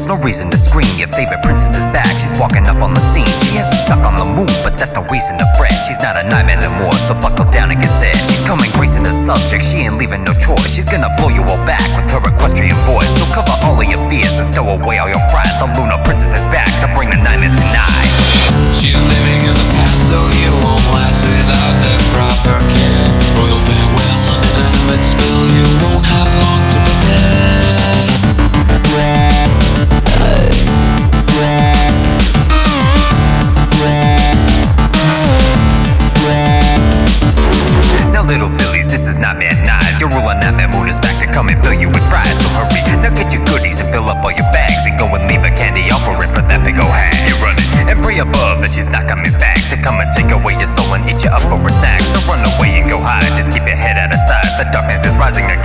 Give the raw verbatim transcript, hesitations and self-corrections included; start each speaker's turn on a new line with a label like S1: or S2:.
S1: no reason to scream. Your favorite princess is back, she's walking up on the scene. She has been stuck on the moon, but that's no reason to fret. She's not a nightmare anymore, so buckle down and get set. She's coming gracing the subject, she ain't leaving no choice. She's gonna blow you all back with her equestrian voice. So cover all of your fears and stow away all your fright. The Lunar Princess is back to bring the nightmares tonight.
S2: She's living in the past, so you won't last without the proper care. Royal farewell on an animate spill, you won't have long to prepare.
S1: Now little Phillies, this is Nightmare Night. Your ruler Nightmare Moon is back to come and fill you with pride. So hurry, now get your goodies and fill up all your bags, and go and leave a candy offering for that big ol' hag. You're running and pray above that she's not coming back to come and take away your soul and eat you up for a snack. So run away and go hide, just keep your head out of sight. The darkness is rising again.